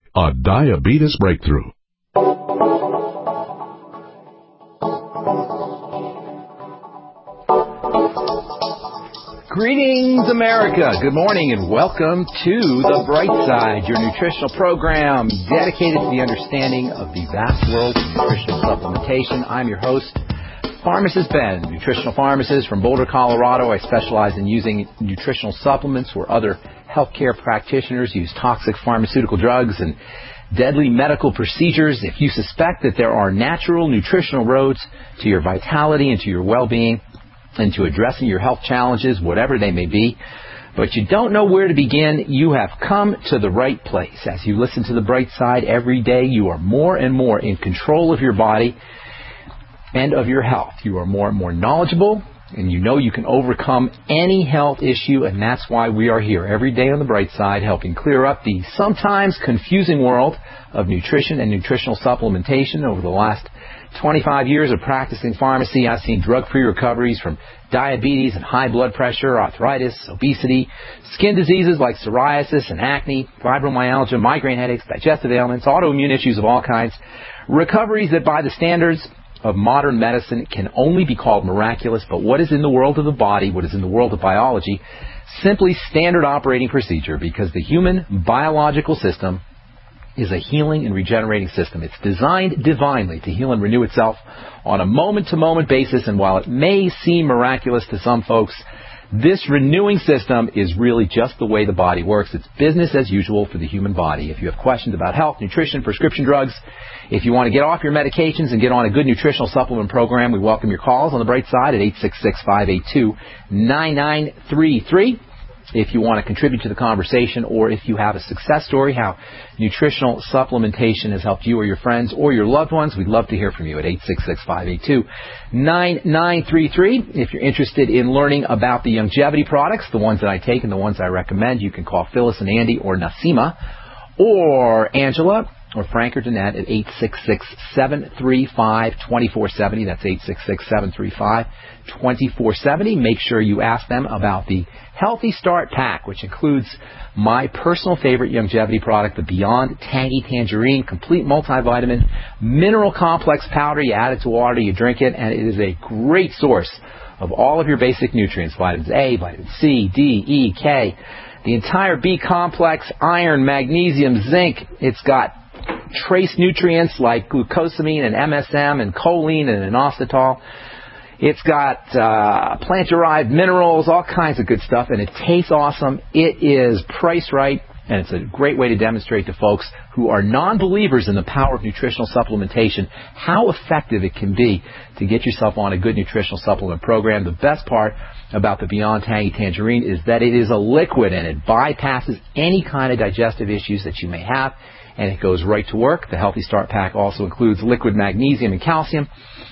a diabetes breakthrough. Greetings, America. Good morning and welcome to The Bright Side, your nutritional program dedicated to the understanding of the vast world of nutritional supplementation. I'm your host, Pharmacist Ben, nutritional pharmacist from Boulder, Colorado. I specialize in using nutritional supplements where other healthcare practitioners use toxic pharmaceutical drugs and deadly medical procedures. If you suspect that there are natural nutritional roads to your vitality and to your well-being and to addressing your health challenges, whatever they may be, but you don't know where to begin, you have come to the right place. As you listen to The Bright Side every day, you are more and more in control of your body and of your health. You are more and more knowledgeable, and you know you can overcome any health issue, and that's why we are here every day on The Bright Side, helping clear up the sometimes confusing world of nutrition and nutritional supplementation. Over the last 25 years of practicing pharmacy, I've seen drug-free recoveries from diabetes and high blood pressure, arthritis, obesity, skin diseases like psoriasis and acne, fibromyalgia, migraine headaches, digestive ailments, autoimmune issues of all kinds. Recoveries that by the standards of modern medicine can only be called miraculous, but what is in the world of the body, what is in the world of biology, simply standard operating procedure, because the human biological system is a healing and regenerating system. It's designed divinely to heal and renew itself on a moment-to-moment basis, and while it may seem miraculous to some folks, this renewing system is really just the way the body works. It's business as usual for the human body. If you have questions about health, nutrition, prescription drugs, if you want to get off your medications and get on a good nutritional supplement program, we welcome your calls on The Bright Side at 866-582-9933. If you want to contribute to the conversation, or if you have a success story, how nutritional supplementation has helped you or your friends or your loved ones, we'd love to hear from you at 866-582-9933. If you're interested in learning about the longevity products, the ones that I take and the ones I recommend, you can call Phyllis and Andy or Nasima or Angela or Frank or Danette at 866-735-2470. That's 866-735-2470. Make sure you ask them about the Healthy Start Pack, which includes my personal favorite longevity product, the Beyond Tangy Tangerine, complete multivitamin, mineral complex powder. You add it to water, you drink it, and it is a great source of all of your basic nutrients, vitamins A, vitamin C, D, E, K, the entire B complex, iron, magnesium, zinc. It's got trace nutrients like glucosamine and MSM and choline and inositol. It's got plant-derived minerals, all kinds of good stuff, and it tastes awesome. It is priced right, and it's a great way to demonstrate to folks who are non-believers in the power of nutritional supplementation how effective it can be to get yourself on a good nutritional supplement program. The best part about the Beyond Tangy Tangerine is that it is a liquid, and it bypasses any kind of digestive issues that you may have, and it goes right to work. The Healthy Start Pack also includes liquid magnesium and calcium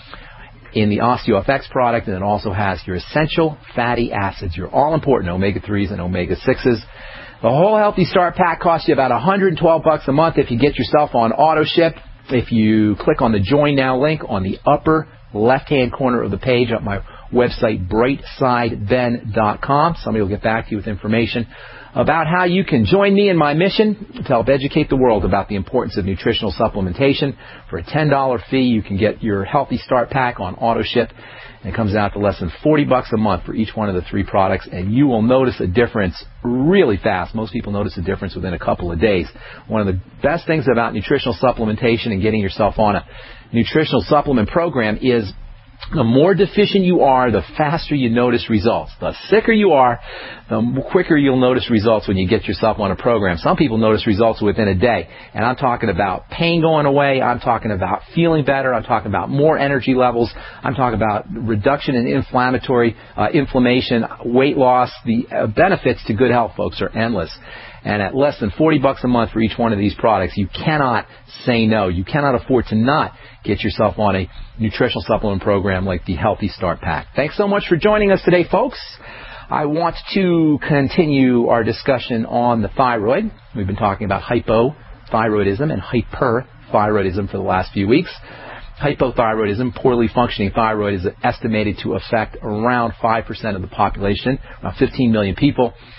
in the OsteoFX product, and it also has your essential fatty acids, your all-important omega-3s and omega-6s. The whole Healthy Start Pack costs you about $112 a month if you get yourself on AutoShip. If you click on the Join Now link on the upper left-hand corner of the page at my website, brightsideben.com, somebody will get back to you with information about how you can join me in my mission to help educate the world about the importance of nutritional supplementation. For a $10 fee, you can get your Healthy Start Pack on AutoShip, and it comes out to less than $40 a month for each one of the three products, and you will notice a difference really fast. Most people notice a difference within a couple of days. One of the best things about nutritional supplementation and getting yourself on a nutritional supplement program is the more deficient you are, the faster you notice results. The sicker you are, the quicker you'll notice results when you get yourself on a program. Some people notice results within a day. And I'm talking about pain going away. I'm talking about feeling better. I'm talking about more energy levels. I'm talking about reduction in inflammation, weight loss. The benefits to good health, folks, are endless. And at less than $40 a month for each one of these products, you cannot say no. You cannot afford to not get yourself on a nutritional supplement program like the Healthy Start Pack. Thanks so much for joining us today, folks. I want to continue our discussion on the thyroid. We've been talking about hypothyroidism and hyperthyroidism for the last few weeks. Hypothyroidism, poorly functioning thyroid, is estimated to affect around 5% of the population, around 15 million people.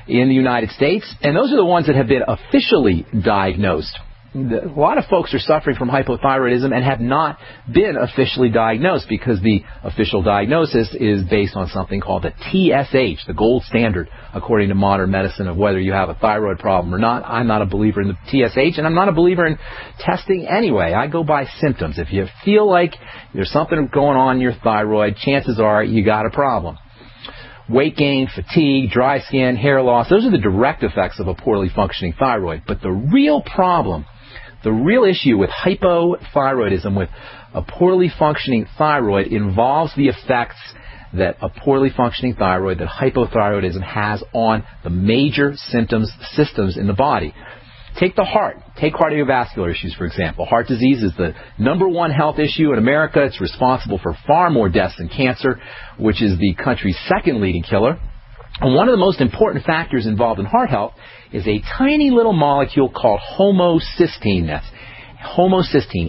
in the United States, and those are the ones that have been officially diagnosed. A lot of folks are suffering from hypothyroidism and have not been officially diagnosed because the official diagnosis is based on something called the TSH, the gold standard, according to modern medicine, of whether you have a thyroid problem or not. I'm not a believer in the TSH, and I'm not a believer in testing anyway. I go by symptoms. If you feel like there's something going on in your thyroid, chances are you got a problem. Weight gain, fatigue, dry skin, hair loss, those are the direct effects of a poorly functioning thyroid. But the real problem, the real issue with hypothyroidism, with a poorly functioning thyroid, involves the effects that a poorly functioning thyroid, that hypothyroidism has on the major systems in the body. Take the heart. Take cardiovascular issues, for example. Heart disease is the #1 health issue in America. It's responsible for far more deaths than cancer, which is the country's second leading killer. And one of the most important factors involved in heart health is a tiny little molecule called homocysteine. That's homocysteine,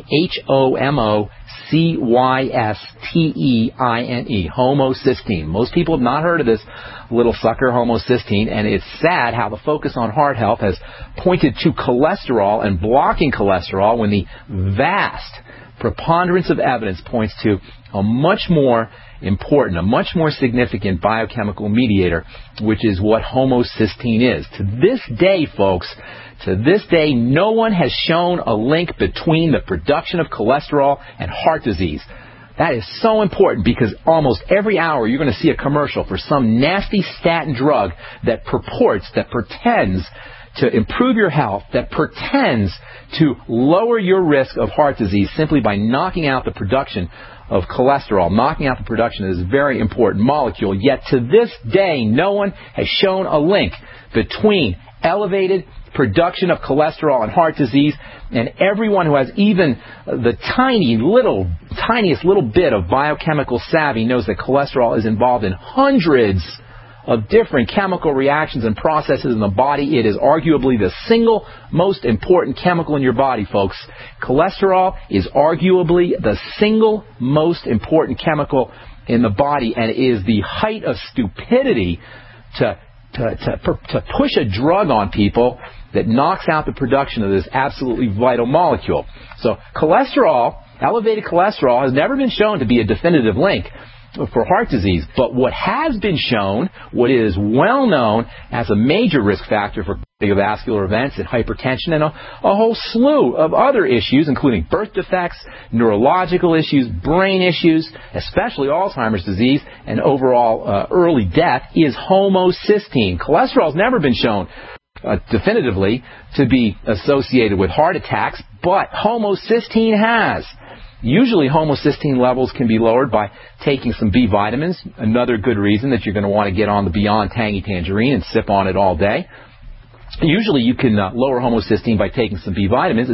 Homocysteine, homocysteine. Most people have not heard of this little sucker, homocysteine, and it's sad how the focus on heart health has pointed to cholesterol and blocking cholesterol when the vast preponderance of evidence points to a much more important, a much more significant biochemical mediator, which is what homocysteine is. To this day, folks, to this day, no one has shown a link between the production of cholesterol and heart disease. That is so important because almost every hour you're going to see a commercial for some nasty statin drug that pretends to improve your health, that pretends to lower your risk of heart disease simply by knocking out the production of cholesterol, knocking out the production of this very important molecule. Yet to this day, no one has shown a link between elevated production of cholesterol and heart disease, and everyone who has even the tiniest little bit of biochemical savvy knows that cholesterol is involved in hundreds of different chemical reactions and processes in the body. It is arguably the single most important chemical in your body, folks. Cholesterol is arguably the single most important chemical in the body, and it is the height of stupidity to push a drug on people that knocks out the production of this absolutely vital molecule. So cholesterol, elevated cholesterol, has never been shown to be a definitive link for heart disease. But what has been shown, what is well known as a major risk factor for cardiovascular events and hypertension and a whole slew of other issues, including birth defects, neurological issues, brain issues, especially Alzheimer's disease, and overall early death, is homocysteine. Cholesterol has never been shown definitively to be associated with heart attacks, but homocysteine has. Usually homocysteine levels can be lowered by taking some B vitamins. Another good reason that you're going to want to get on the Beyond Tangy Tangerine and sip on it all day. Usually you can lower homocysteine by taking some B vitamins,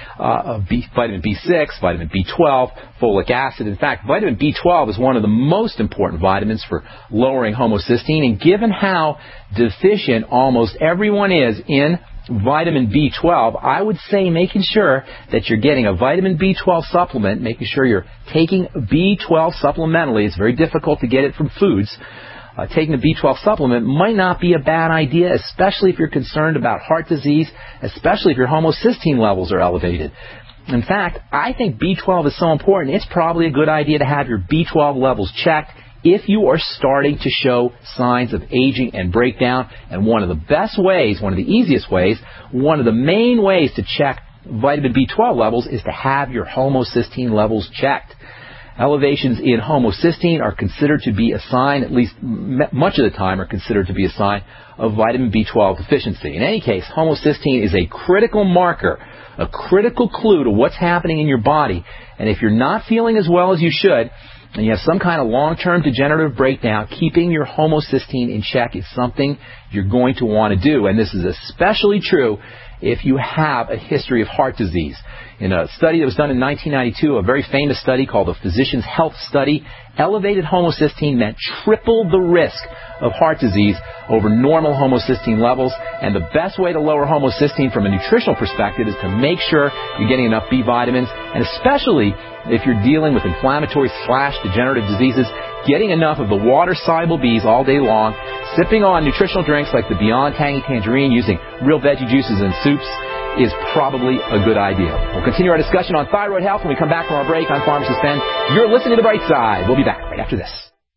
vitamin B6, vitamin B12, folic acid. In fact, vitamin B12 is one of the most important vitamins for lowering homocysteine, and given how deficient almost everyone is in vitamin B12, I would say making sure that you're getting a vitamin B12 supplement, making sure you're taking B12 supplementally. It's very difficult to get it from foods. Taking a B12 supplement might not be a bad idea, especially if you're concerned about heart disease, especially if your homocysteine levels are elevated. In fact, I think B12 is so important, it's probably a good idea to have your B12 levels checked if you are starting to show signs of aging and breakdown. And one of the best ways, one of the easiest ways, one of the main ways to check vitamin B12 levels is to have your homocysteine levels checked. Elevations in homocysteine are considered to be a sign, at least much of the time, are considered to be a sign of vitamin B12 deficiency. In any case, homocysteine is a critical marker, a critical clue to what's happening in your body. And if you're not feeling as well as you should, and you have some kind of long-term degenerative breakdown, keeping your homocysteine in check is something you're going to want to do. And this is especially true if you have a history of heart disease. In a study that was done in 1992, a very famous study called the Physicians' Health Study, Elevated homocysteine meant triple the risk of heart disease over normal homocysteine levels. And the best way to lower homocysteine from a nutritional perspective is to make sure you're getting enough B vitamins, and especially if you're dealing with inflammatory/degenerative diseases, getting enough of the water-soluble Bs all day long, sipping on nutritional drinks like the Beyond Tangy Tangerine, using real veggie juices and soups is probably a good idea. We'll continue our discussion on thyroid health when we come back from our break on Pharmacist Ben. You're listening to The Bright Side. We'll be back right after this.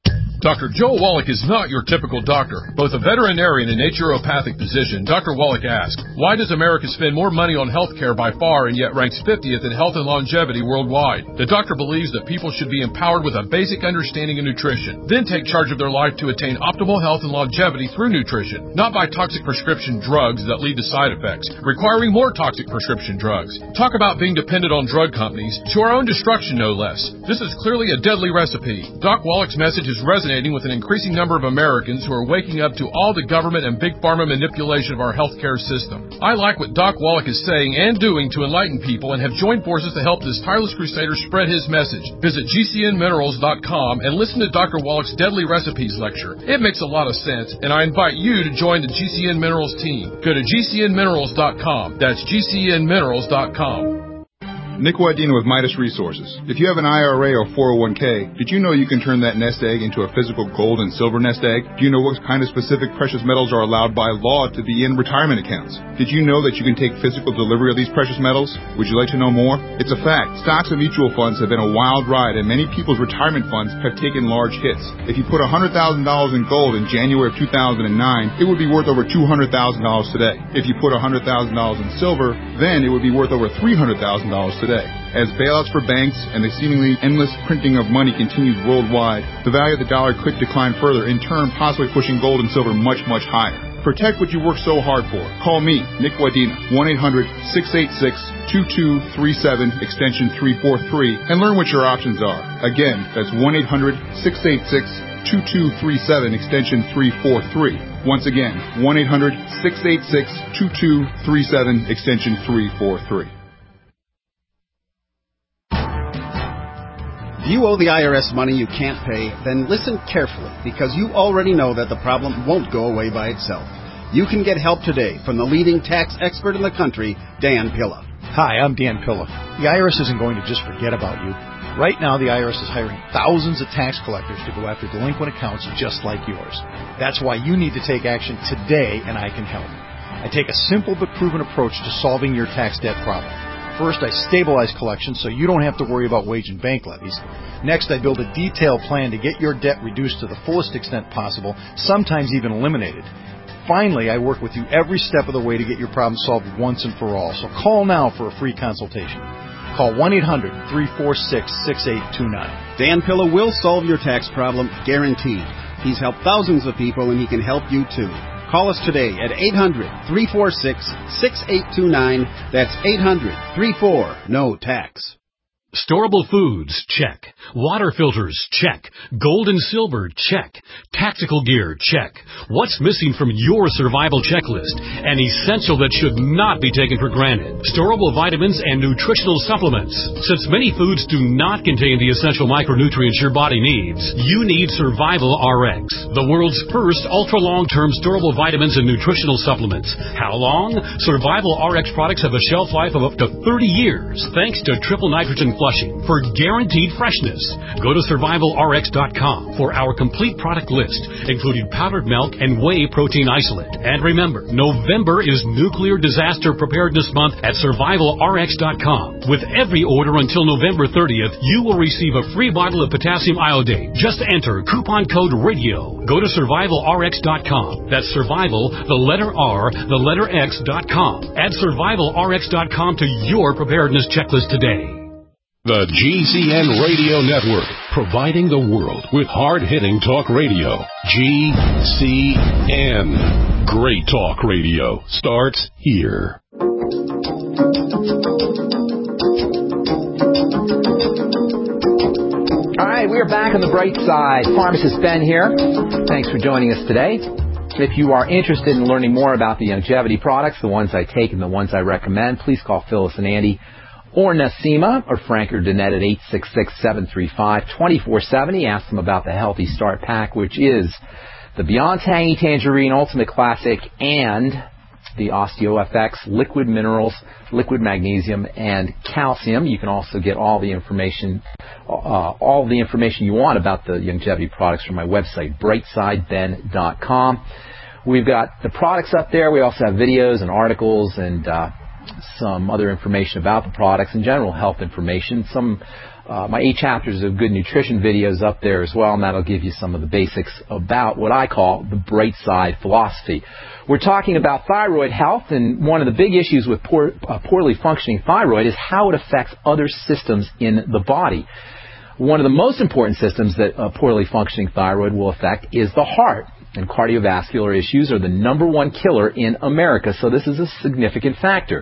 Dr. Joe Wallach is not your typical doctor. Both a veterinarian and naturopathic physician, Dr. Wallach asks, why does America spend more money on health care by far and yet ranks 50th in health and longevity worldwide? The doctor believes that people should be empowered with a basic understanding of nutrition, then take charge of their life to attain optimal health and longevity through nutrition, not by toxic prescription drugs that lead to side effects, requiring more toxic prescription drugs. Talk about being dependent on drug companies, to our own destruction no less. This is clearly a deadly recipe. Doc Wallach's message is resonating with an increasing number of Americans who are waking up to all the government and big pharma manipulation of our healthcare system. I like what Doc Wallach is saying and doing to enlighten people and have joined forces to help this tireless crusader spread his message. Visit GCNminerals.com and listen to Dr. Wallach's Deadly Recipes lecture. It makes a lot of sense, and I invite you to join the GCN Minerals team. Go to GCNminerals.com. That's GCNminerals.com. Nick Wadena with Midas Resources. If you have an IRA or 401k, did you know you can turn that nest egg into a physical gold and silver nest egg? Do you know what kind of specific precious metals are allowed by law to be in retirement accounts? Did you know that you can take physical delivery of these precious metals? Would you like to know more? It's a fact. Stocks and mutual funds have been a wild ride, and many people's retirement funds have taken large hits. If you put $100,000 in gold in January of 2009, it would be worth over $200,000 today. If you put $100,000 in silver, then it would be worth over $300,000 today. As bailouts for banks and the seemingly endless printing of money continues worldwide, the value of the dollar could decline further, in turn possibly pushing gold and silver much, much higher. Protect what you work so hard for. Call me, Nick Wadena, 1-800-686-2237, extension 343, and learn what your options are. Again, that's 1-800-686-2237, extension 343. Once again, 1-800-686-2237, extension 343. If you owe the IRS money you can't pay, then listen carefully, because you already know that the problem won't go away by itself. You can get help today from the leading tax expert in the country, Dan Pilla. Hi, I'm Dan Pilla. The IRS isn't going to just forget about you. Right now, the IRS is hiring thousands of tax collectors to go after delinquent accounts just like yours. That's why you need to take action today, and I can help. I take a simple but proven approach to solving your tax debt problem. First, I stabilize collections so you don't have to worry about wage and bank levies. Next, I build a detailed plan to get your debt reduced to the fullest extent possible, sometimes even eliminated. Finally, I work with you every step of the way to get your problem solved once and for all. So call now for a free consultation. Call 1-800-346-6829. Dan Pilla will solve your tax problem, guaranteed. He's helped thousands of people, and he can help you too. Call us today at 800-346-6829. That's 800-34-NO-TAX. Storable foods, check. Water filters, check. Gold and silver, check. Tactical gear, check. What's missing from your survival checklist? An essential that should not be taken for granted. Storable vitamins and nutritional supplements. Since many foods do not contain the essential micronutrients your body needs, you need Survival RX, the world's first ultra-long-term storable vitamins and nutritional supplements. How long? Survival RX products have a shelf life of up to 30 years, thanks to triple nitrogen flushing for guaranteed freshness. Go to survivalrx.com for our complete product list, including powdered milk and whey protein isolate. And remember, November is Nuclear Disaster Preparedness Month at survivalrx.com. With every order until November 30th, you will receive a free bottle of potassium iodate. Just enter coupon code RADIO. Go to survivalrx.com. That's survival, the letter R, the letter X.com. Add survivalrx.com to your preparedness checklist today. The GCN Radio Network, providing the world with hard-hitting talk radio. GCN. Great talk radio starts here. All right, we're back on the bright side. Pharmacist Ben here. Thanks for joining us today. If you are interested in learning more about the longevity products, the ones I take and the ones I recommend, please call Phyllis and Andy or Nasima or Frank or Danette at 866-735-2470. Ask them about the Healthy Start Pack, which is the Beyond Tangy Tangerine Ultimate Classic and the OsteoFX liquid minerals, liquid magnesium, and calcium. You can also get all the information you want about the Youngevity products from my website, brightsideben.com. We've got the products up there. We also have videos and articles and some other information about the products and general health information. My 8 chapters of good nutrition videos up there as well, and that'll give you some of the basics about what I call the bright side philosophy. We're talking about thyroid health, and one of the big issues with poorly functioning thyroid is how it affects other systems in the body. One of the most important systems that a poorly functioning thyroid will affect is the heart, and cardiovascular issues are the #1 killer in America, so this is a significant factor.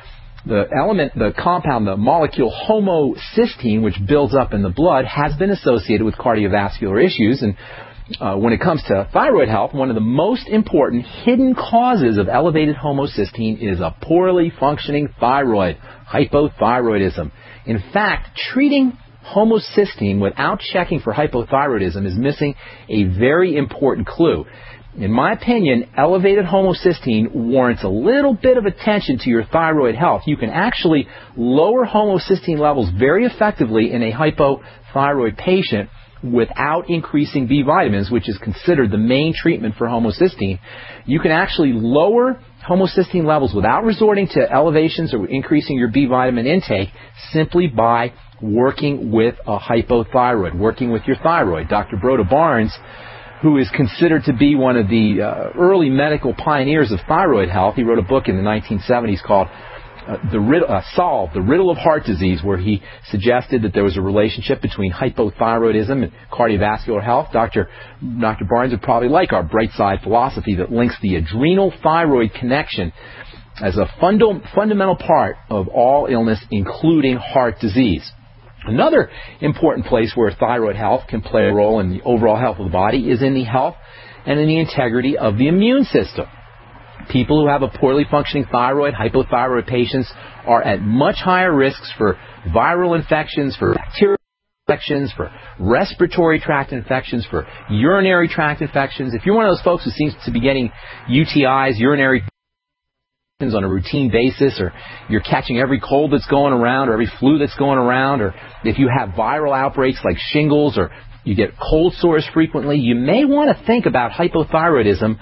The compound, the molecule homocysteine, which builds up in the blood, has been associated with cardiovascular issues. And when it comes to thyroid health, one of the most important hidden causes of elevated homocysteine is a poorly functioning thyroid, hypothyroidism. In fact, treating homocysteine without checking for hypothyroidism is missing a very important clue. In my opinion, elevated homocysteine warrants a little bit of attention to your thyroid health. You can actually lower homocysteine levels very effectively in a hypothyroid patient without increasing B vitamins, which is considered the main treatment for homocysteine. You can actually lower homocysteine levels without resorting to elevations or increasing your B vitamin intake simply by working with a hypothyroid, working with your thyroid. Dr. Broda Barnes, who is considered to be one of the early medical pioneers of thyroid health. He wrote a book in the 1970s called Solve, the Riddle of Heart Disease, where he suggested that there was a relationship between hypothyroidism and cardiovascular health. Dr. Barnes would probably like our bright side philosophy that links the adrenal-thyroid connection as a fundamental part of all illness, including heart disease. Another important place where thyroid health can play a role in the overall health of the body is in the health and in the integrity of the immune system. People who have a poorly functioning thyroid, hypothyroid patients, are at much higher risks for viral infections, for bacterial infections, for respiratory tract infections, for urinary tract infections. If you're one of those folks who seems to be getting UTIs, urinary on a routine basis, or you're catching every cold that's going around or every flu that's going around, or if you have viral outbreaks like shingles or you get cold sores frequently, you may want to think about hypothyroidism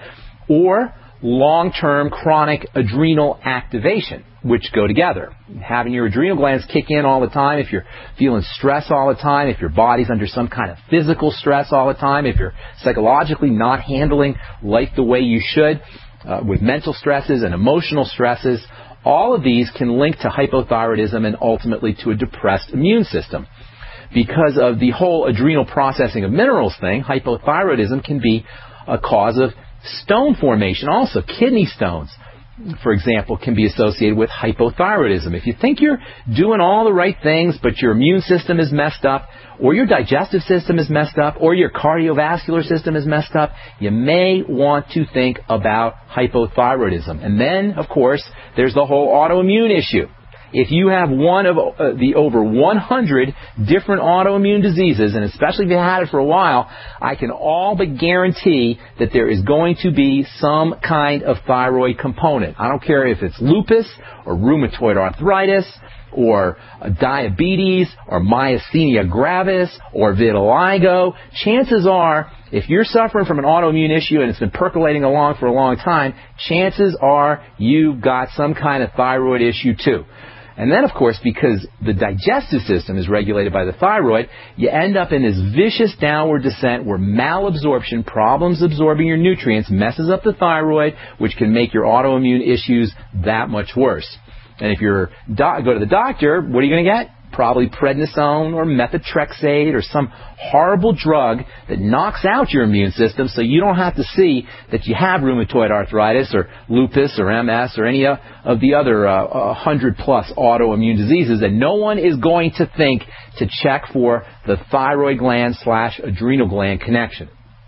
or long-term chronic adrenal activation, which go together. Having your adrenal glands kick in all the time, if you're feeling stress all the time, if your body's under some kind of physical stress all the time, if you're psychologically not handling life the way you should, with mental stresses and emotional stresses, all of these can link to hypothyroidism and ultimately to a depressed immune system. Because of the whole adrenal processing of minerals thing, hypothyroidism can be a cause of stone formation. Also, kidney stones, for example, can be associated with hypothyroidism. If you think you're doing all the right things, but your immune system is messed up, or your digestive system is messed up, or your cardiovascular system is messed up, you may want to think about hypothyroidism. And then, of course, there's the whole autoimmune issue. If you have one of the over 100 different autoimmune diseases, and especially if you had it for a while, I can all but guarantee that there is going to be some kind of thyroid component. I don't care if it's lupus or rheumatoid arthritis or diabetes or myasthenia gravis or vitiligo. Chances are, if you're suffering from an autoimmune issue and it's been percolating along for a long time, chances are you've got some kind of thyroid issue too. And then, of course, because the digestive system is regulated by the thyroid, you end up in this vicious downward descent where malabsorption, problems absorbing your nutrients, messes up the thyroid, which can make your autoimmune issues that much worse. And if you go to the doctor, what are you going to get? Probably prednisone or methotrexate or some horrible drug that knocks out your immune system so you don't have to see that you have rheumatoid arthritis or lupus or MS or any of the other 100-plus autoimmune diseases. And no one is going to think to check for the thyroid gland / adrenal gland connection.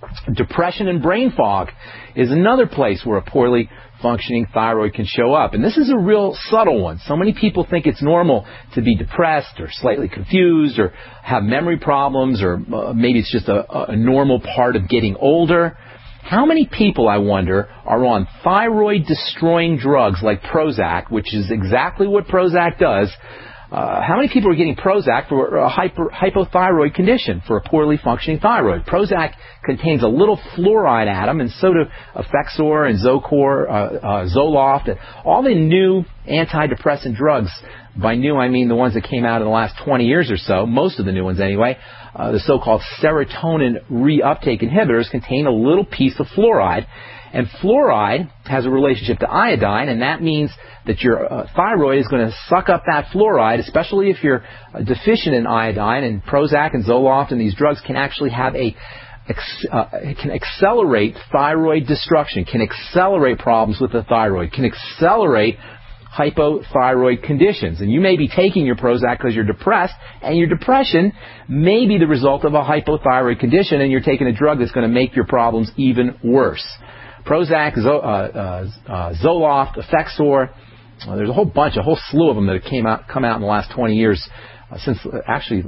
Depression and brain fog is another place where a poorly functioning thyroid can show up. And this is a real subtle one. So many people think it's normal to be depressed or slightly confused or have memory problems, or maybe it's just a normal part of getting older. How many people, I wonder, are on thyroid-destroying drugs like Prozac, which is exactly what Prozac does? How many people are getting Prozac for a hypothyroid condition, for a poorly functioning thyroid? Prozac contains a little fluoride atom, and so do Effexor and Zocor, Zoloft, and all the new antidepressant drugs. By new, I mean the ones that came out in the last 20 years or so, most of the new ones anyway. The so-called serotonin reuptake inhibitors contain a little piece of fluoride. And fluoride has a relationship to iodine, and that means that your thyroid is going to suck up that fluoride, especially if you're deficient in iodine. And Prozac and Zoloft and these drugs can actually have can accelerate thyroid destruction, can accelerate problems with the thyroid, can accelerate hypothyroid conditions. And you may be taking your Prozac because you're depressed, and your depression may be the result of a hypothyroid condition, and you're taking a drug that's going to make your problems even worse. Prozac, Zoloft, Effexor, there's a whole slew of them that have come out in the last 20 years, since the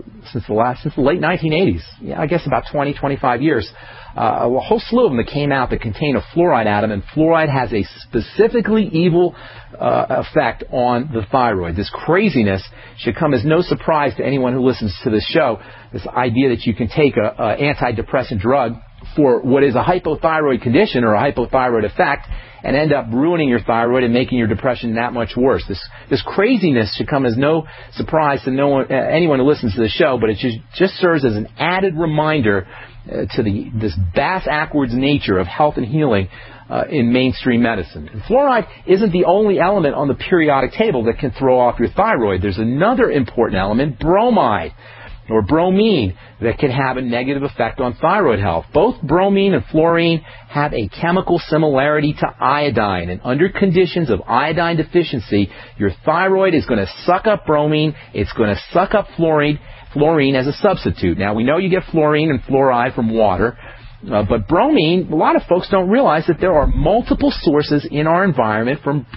late 1980s. Yeah, I guess about 20, 25 years. A whole slew of them that came out that contain a fluoride atom, and fluoride has a specifically evil effect on the thyroid. This craziness should come as no surprise to anyone who listens to this show. This idea that you can take an antidepressant drug for what is a hypothyroid condition or a hypothyroid effect and end up ruining your thyroid and making your depression that much worse. This craziness should come as no surprise to anyone who listens to the show, but it just serves as an added reminder to this bass-ackwards nature of health and healing in mainstream medicine. And fluoride isn't the only element on the periodic table that can throw off your thyroid. There's another important element, bromide, or bromine, that can have a negative effect on thyroid health. Both bromine and fluorine have a chemical similarity to iodine, and under conditions of iodine deficiency, your thyroid is going to suck up bromine, it's going to suck up fluorine as a substitute. Now, we know you get fluorine and fluoride from water, but bromine, a lot of folks don't realize that there are multiple sources in our environment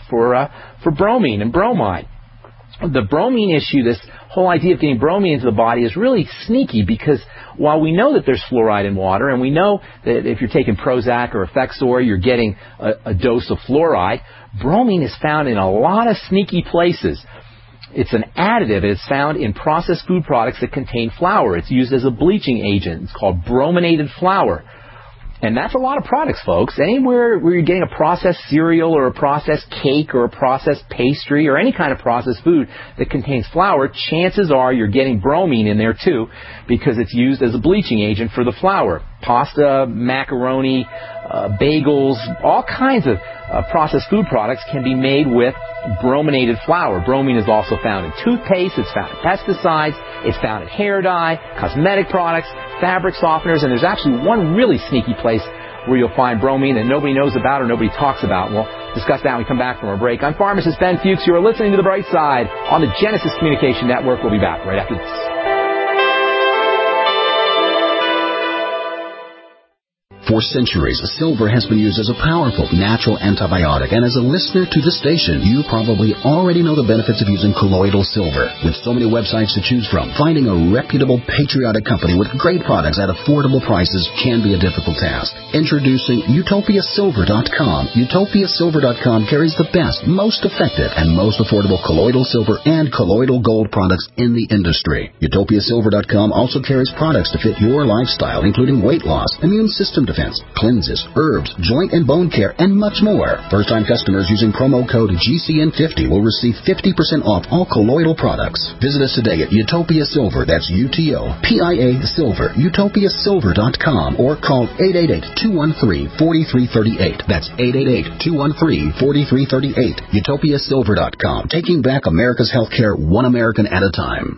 for bromine and bromide. The bromine issue, this whole idea of getting bromine into the body, is really sneaky, because while we know that there's fluoride in water, and we know that if you're taking Prozac or Effexor, you're getting a dose of fluoride, bromine is found in a lot of sneaky places. It's an additive. It's found in processed food products that contain flour. It's used as a bleaching agent. It's called brominated flour. And that's a lot of products, folks. Anywhere where you're getting a processed cereal or a processed cake or a processed pastry or any kind of processed food that contains flour, chances are you're getting bromine in there too, because it's used as a bleaching agent for the flour. Pasta, macaroni, bagels, all kinds of processed food products can be made with brominated flour. Bromine is also found in toothpaste, it's found in pesticides, it's found in hair dye, cosmetic products, fabric softeners, and there's actually one really sneaky place where you'll find bromine that nobody knows about or nobody talks about. And we'll discuss that when we come back from our break. I'm pharmacist Ben Fuchs. You are listening to The Bright Side on the Genesis Communication Network. We'll be back right after this. For centuries, silver has been used as a powerful natural antibiotic, and as a listener to the station, you probably already know the benefits of using colloidal silver. With so many websites to choose from, finding a reputable, patriotic company with great products at affordable prices can be a difficult task. Introducing UtopiaSilver.com. UtopiaSilver.com carries the best, most effective, and most affordable colloidal silver and colloidal gold products in the industry. UtopiaSilver.com also carries products to fit your lifestyle, including weight loss, immune system defense, cleanses, herbs, joint and bone care, and much more. First-time customers using promo code GCN50 will receive 50% off all colloidal products. Visit us today at Utopia Silver, that's UTOPIA Silver, UtopiaSilver.com, or call 888-213-4338. That's 888-213-4338. UtopiaSilver.com, taking back America's healthcare one American at a time.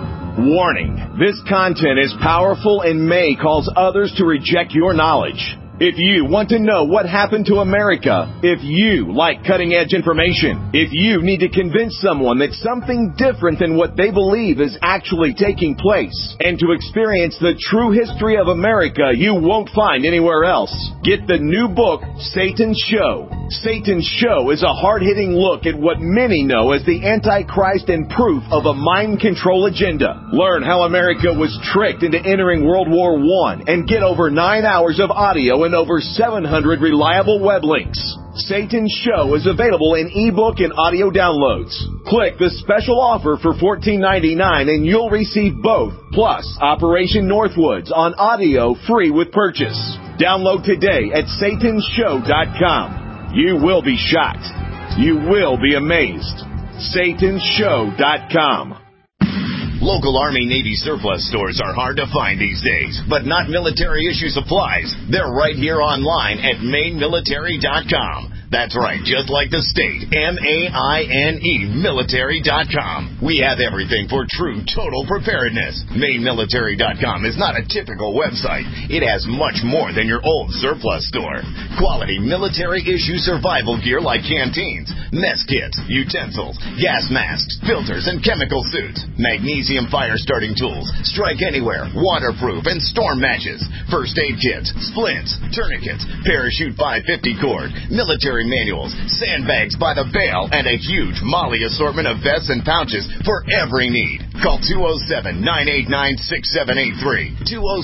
Warning, this content is powerful and may cause others to reject your knowledge. If you want to know what happened to America, if you like cutting-edge information, if you need to convince someone that something different than what they believe is actually taking place, and to experience the true history of America you won't find anywhere else, get the new book, Satan's Show. Satan's Show is a hard-hitting look at what many know as the Antichrist and proof of a mind control agenda. Learn how America was tricked into entering World War I and get over 9 hours of audio and over 700 reliable web links. Satan's Show is available in ebook and audio downloads. Click the special offer for $14.99 and you'll receive both, plus Operation Northwoods on audio free with purchase. Download today at satanshow.com. You will be shocked. You will be amazed. satanshow.com. Local Army Navy surplus stores are hard to find these days, but not military issue supplies. They're right here online at mainmilitary.com. That's right, just like the state, MAINE, military.com. We have everything for true total preparedness. Mainmilitary.com is not a typical website. It has much more than your old surplus store. Quality military-issue survival gear like canteens, mess kits, utensils, gas masks, filters, and chemical suits, magnesium fire-starting tools, strike anywhere, waterproof, and storm matches, first aid kits, splints, tourniquets, parachute 550 cord, military manuals, sandbags by the bale, and a huge Molly assortment of vests and pouches for every need. Call 207-989-6783,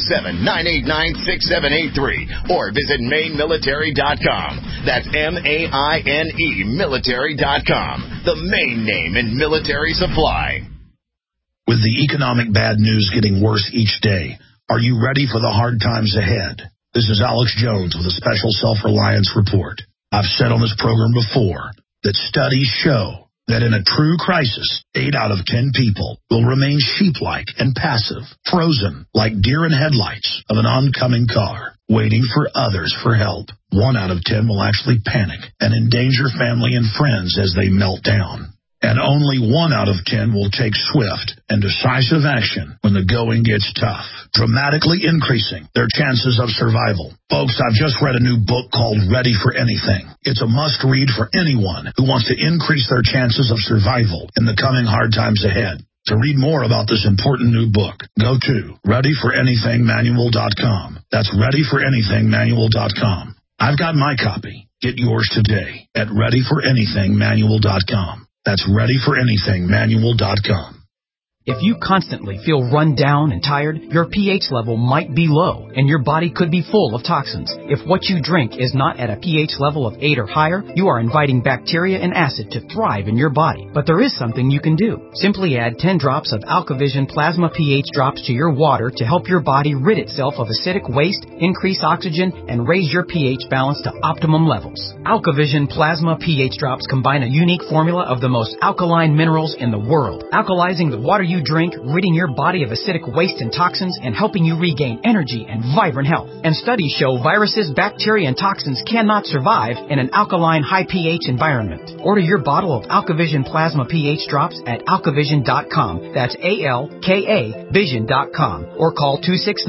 207-989-6783, or visit mainmilitary.com. That's MAINE military.com, the main name in military supply. With the economic bad news getting worse each day, are you ready for the hard times ahead? This is Alex Jones with a special self-reliance report. I've said on this program before that studies show that in a true crisis, 8 out of 10 people will remain sheep-like and passive, frozen like deer in headlights of an oncoming car, waiting for others for help. 1 out of 10 will actually panic and endanger family and friends as they melt down. And only 1 out of 10 will take swift and decisive action when the going gets tough, dramatically increasing their chances of survival. Folks, I've just read a new book called Ready for Anything. It's a must-read for anyone who wants to increase their chances of survival in the coming hard times ahead. To read more about this important new book, go to readyforanythingmanual.com. That's readyforanythingmanual.com. I've got my copy. Get yours today at readyforanythingmanual.com. That's readyforanythingmanual.com. If you constantly feel run down and tired, your pH level might be low and your body could be full of toxins. If what you drink is not at a pH level of 8 or higher, you are inviting bacteria and acid to thrive in your body. But there is something you can do. Simply add 10 drops of AlkaVision Plasma pH drops to your water to help your body rid itself of acidic waste, increase oxygen, and raise your pH balance to optimum levels. AlkaVision Plasma pH drops combine a unique formula of the most alkaline minerals in the world, alkalizing the water you drink, ridding your body of acidic waste and toxins, and helping you regain energy and vibrant health. And studies show viruses, bacteria, and toxins cannot survive in an alkaline, high pH environment. Order your bottle of AlkaVision Plasma pH drops at alkavision.com. That's ALKA Vision.com. Or call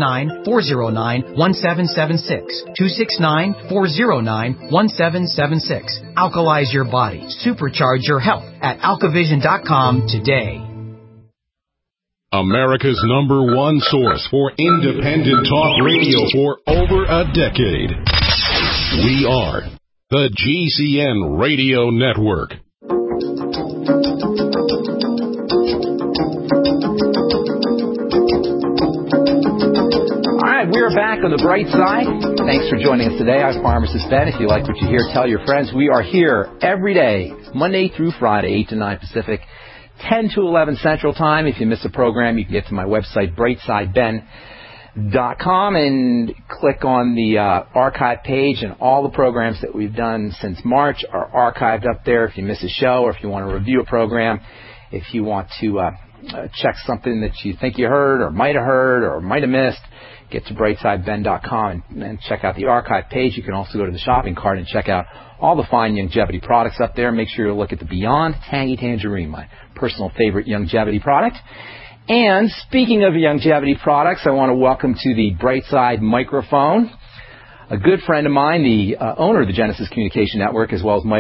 269-409-1776. 269-409-1776. Alkalize your body. Supercharge your health at alkavision.com today. America's #1 source for independent talk radio for over a decade. We are the GCN Radio Network. All right, we're back on the bright side. Thanks for joining us today. I'm Pharmacist Ben. If you like what you hear, tell your friends. We are here every day, Monday through Friday, 8 to 9 Pacific, 10 to 11 Central Time. If you miss a program, you can get to my website, brightsideben.com, and click on the archive page, and all the programs that we've done since March are archived up there. If you miss a show, or if you want to review a program, if you want to check something that you think you heard or might have missed, get to brightsideben.com and check out the archive page. You can also go to the shopping cart and check out all the fine longevity products up there. Make sure you look at the Beyond Tangy Tangerine, my personal favorite longevity product. And speaking of longevity products, I want to welcome to the Brightside microphone a good friend of mine, the owner of the Genesis Communication Network, as well as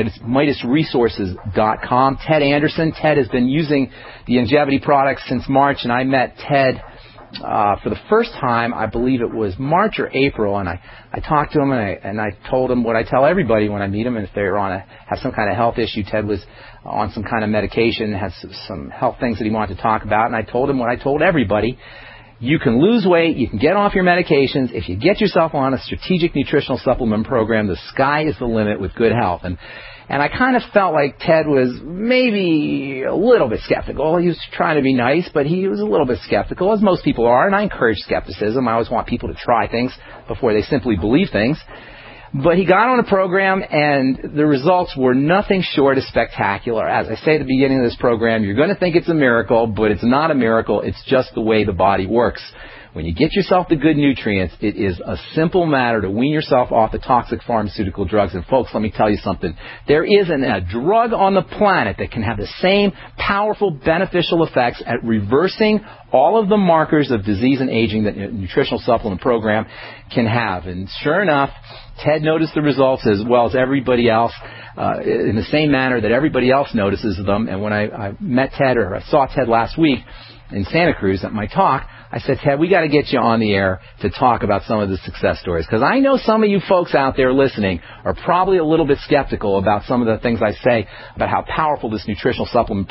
MidasResources.com, Ted Anderson. Ted has been using the Youngevity products since March, and I met Ted for the first time, I believe it was March or April, and I talked to him, and I told him what I tell everybody when I meet him, and if they're have some kind of health issue. Ted was on some kind of medication, had some health things that he wanted to talk about, and I told him what I told everybody. You can lose weight, you can get off your medications. If you get yourself on a strategic nutritional supplement program, the sky is the limit with good health. And I kind of felt like Ted was maybe a little bit skeptical. He was trying to be nice, but he was a little bit skeptical, as most people are, and I encourage skepticism. I always want people to try things before they simply believe things. But he got on a program, and the results were nothing short of spectacular. As I say at the beginning of this program, you're going to think it's a miracle, but it's not a miracle. It's just the way the body works. When you get yourself the good nutrients, it is a simple matter to wean yourself off the toxic pharmaceutical drugs. And folks, let me tell you something. There isn't a drug on the planet that can have the same powerful, beneficial effects at reversing all of the markers of disease and aging that a nutritional supplement program can have. And sure enough, Ted noticed the results as well as everybody else, in the same manner that everybody else notices them. And when I met Ted, or I saw Ted last week in Santa Cruz at my talk, I said, Ted, we got to get you on the air to talk about some of the success stories, because I know some of you folks out there listening are probably a little bit skeptical about some of the things I say about how powerful this nutritional supplement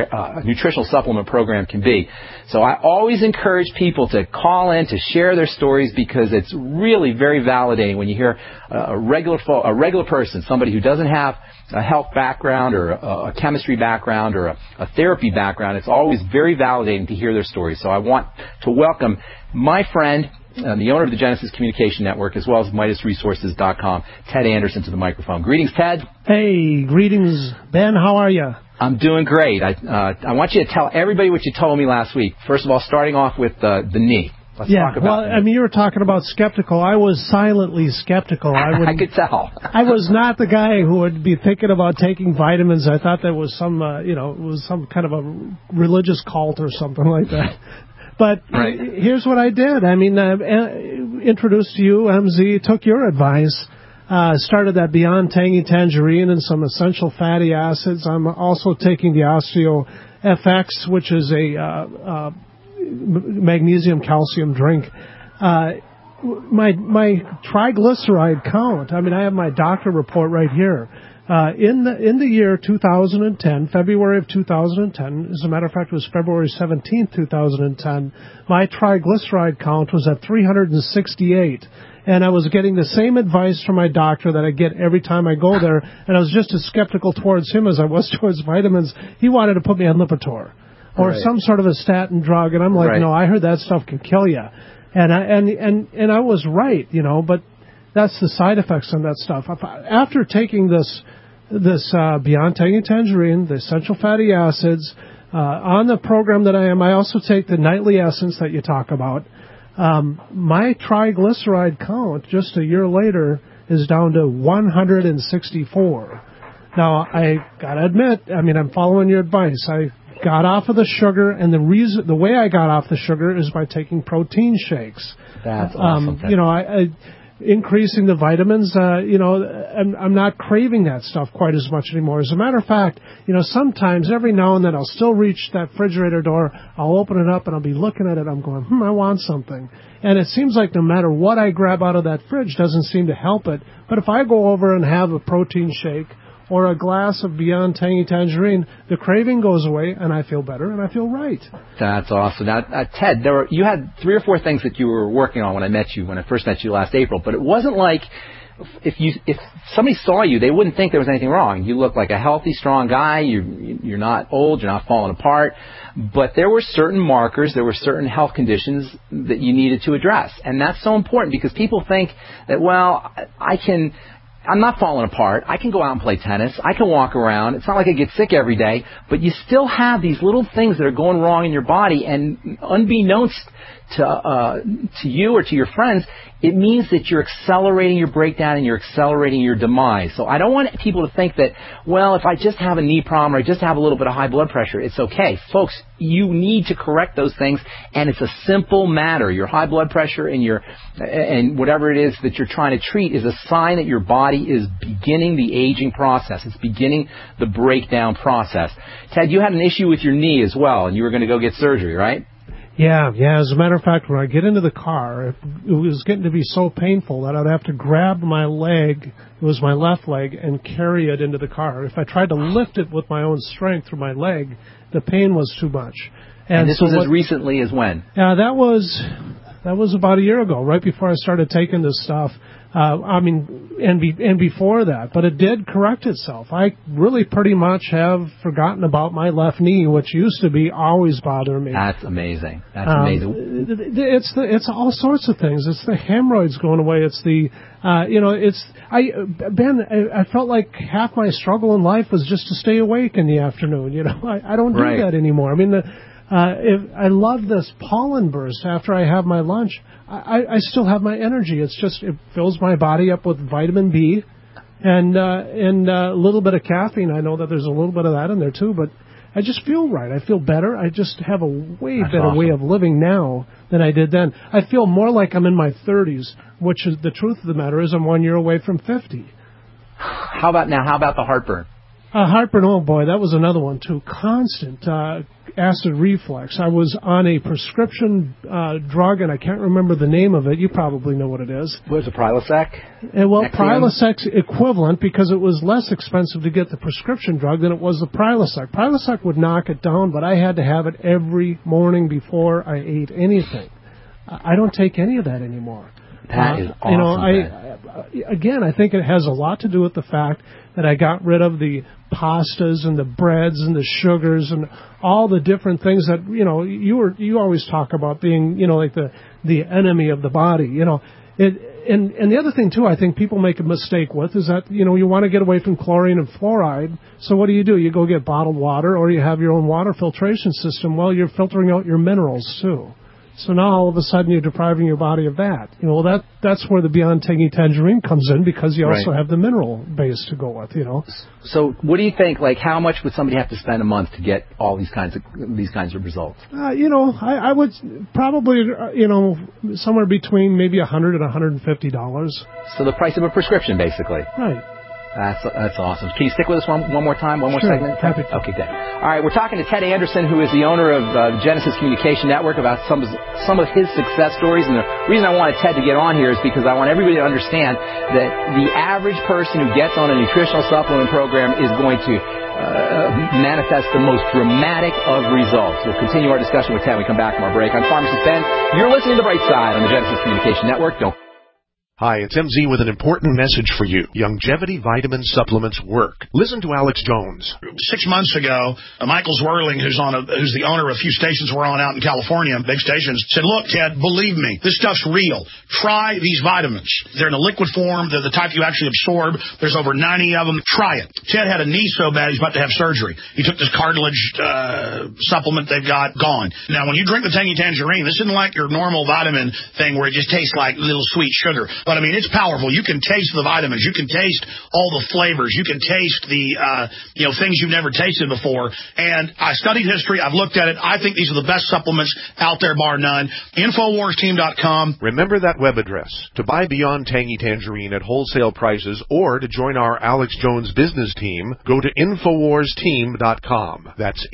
program can be. So I always encourage people to call in to share their stories, because it's really very validating when you hear a regular person, somebody who doesn't have a health background or a chemistry background or a therapy background. It's always very validating to hear their stories. So I want to welcome my friend, the owner of the Genesis Communication Network, as well as MidasResources.com, Ted Anderson, to the microphone. Greetings, Ted. Hey, greetings, Ben. How are you? I'm doing great. I want you to tell everybody what you told me last week. First of all, starting off with the knee. Let's talk about that. I mean, you were talking about skeptical. I was silently skeptical. I could tell. I was not the guy who would be thinking about taking vitamins. I thought that was some, it was some kind of a religious cult or something like that. But here's what I did. I mean, introduced to you, MZ, took your advice, started that Beyond Tangy Tangerine and some essential fatty acids. I'm also taking the Osteo FX, which is a magnesium calcium drink. My triglyceride count, I mean, I have my doctor report right here. In the year 2010, February of 2010, as a matter of fact, it was February 17th, 2010, my triglyceride count was at 368. And I was getting the same advice from my doctor that I get every time I go there, and I was just as skeptical towards him as I was towards vitamins. He wanted to put me on Lipitor or some sort of a statin drug, and I'm like, no, I heard that stuff can kill you. And I was right, but that's the side effects on that stuff. After taking this Beyond Tangy Tangerine, the essential fatty acids, on the program that I am, I also take the nightly essence that you talk about. My triglyceride count just a year later is down to 164. Now, I gotta admit, I mean, I'm following your advice. I got off of the sugar, and the way I got off the sugar is by taking protein shakes. That's awesome. Increasing the vitamins, I'm not craving that stuff quite as much anymore. As a matter of fact, sometimes every now and then I'll still reach that refrigerator door, I'll open it up and I'll be looking at it, I'm going, I want something. And it seems like no matter what I grab out of that fridge doesn't seem to help it. But if I go over and have a protein shake or a glass of Beyond Tangy Tangerine, the craving goes away, and I feel better, and I feel right. That's awesome. Now, Ted, you had 3 or 4 things that you were working on when I first met you last April, but it wasn't like if somebody saw you, they wouldn't think there was anything wrong. You look like a healthy, strong guy. You're not old. You're not falling apart. But there were certain markers, there were certain health conditions that you needed to address, and that's so important because people think that, I'm not falling apart. I can go out and play tennis. I can walk around. It's not like I get sick every day. But you still have these little things that are going wrong in your body, and unbeknownst to you or to your friends, it means that you're accelerating your breakdown and you're accelerating your demise. So I don't want people to think that, well, if I just have a knee problem or I just have a little bit of high blood pressure, it's okay. Folks, you need to correct those things, and it's a simple matter. Your high blood pressure and whatever it is that you're trying to treat is a sign that your body is beginning the aging process. It's beginning the breakdown process. Ted, you had an issue with your knee as well, and you were going to go get surgery, right? Yeah. As a matter of fact, when I get into the car, it was getting to be so painful that I'd have to grab my leg, it was my left leg, and carry it into the car. If I tried to lift it with my own strength through my leg, the pain was too much. And this was as recently as when? Yeah, that was about a year ago, right before I started taking this stuff. And before that, but it did correct itself. I really pretty much have forgotten about my left knee, which used to be always bothering me. That's amazing. That's amazing. It's all sorts of things. It's the hemorrhoids going away. It's the, Ben, I felt like half my struggle in life was just to stay awake in the afternoon. I don't do that anymore. I mean, I love this pollen burst after I have my lunch. I still have my energy. It's just, it fills my body up with vitamin B and a little bit of caffeine. I know that there's a little bit of that in there too, but I just feel right. I feel better. I just have a way better way of living now than I did then. I feel more like I'm in my 30s, which is the truth of the matter is I'm 1 year away from 50. How about the heartburn? Heartburn, oh boy, that was another one too. Constant acid reflux. I was on a prescription drug, and I can't remember the name of it. You probably know what it is. Was it Prilosec? Prilosec's equivalent, because it was less expensive to get the prescription drug than it was the Prilosec. Prilosec would knock it down, but I had to have it every morning before I ate anything. I don't take any of that anymore. That is awesome. I think it has a lot to do with the fact that I got rid of the pastas and the breads and the sugars and all the different things that, you always talk about being, like the enemy of the body, And the other thing, too, I think people make a mistake with is that, you want to get away from chlorine and fluoride. So what do? You go get bottled water, or you have your own water filtration system. Well, you're filtering out your minerals, too. So now all of a sudden you're depriving your body of that. That's where the Beyond Tangy Tangerine comes in, because you also have the mineral base to go with, So what do you think? Like, how much would somebody have to spend a month to get all these kinds of results? I would probably, somewhere between maybe $100 and $150. So the price of a prescription, basically. Right. That's awesome. Can you stick with us one more time, one more segment? Happy to. Okay, good. All right, we're talking to Ted Anderson, who is the owner of Genesis Communication Network, about some of his success stories. And the reason I wanted Ted to get on here is because I want everybody to understand that the average person who gets on a nutritional supplement program is going to manifest the most dramatic of results. We'll continue our discussion with Ted when we come back from our break. I'm Pharmacist Ben. You're listening to The Bright Side on the Genesis Communication Network. Hi, it's MZ with an important message for you. Longevity vitamin supplements work. Listen to Alex Jones. 6 months ago, Michael Zwerling, who's the owner of a few stations we're on out in California, big stations, said, "Look, Ted, believe me, this stuff's real. Try these vitamins. They're in a liquid form. They're the type you actually absorb. There's over 90 of them. Try it." Ted had a knee so bad he's about to have surgery. He took this cartilage supplement they've got, gone. Now, when you drink the Tangy Tangerine, this isn't like your normal vitamin thing where it just tastes like little sweet sugar. But, I mean, it's powerful. You can taste the vitamins. You can taste all the flavors. You can taste the, things you've never tasted before. And I studied history. I've looked at it. I think these are the best supplements out there, bar none. InfoWarsTeam.com. Remember that web address. To buy Beyond Tangy Tangerine at wholesale prices or to join our Alex Jones business team, go to InfoWarsTeam.com. That's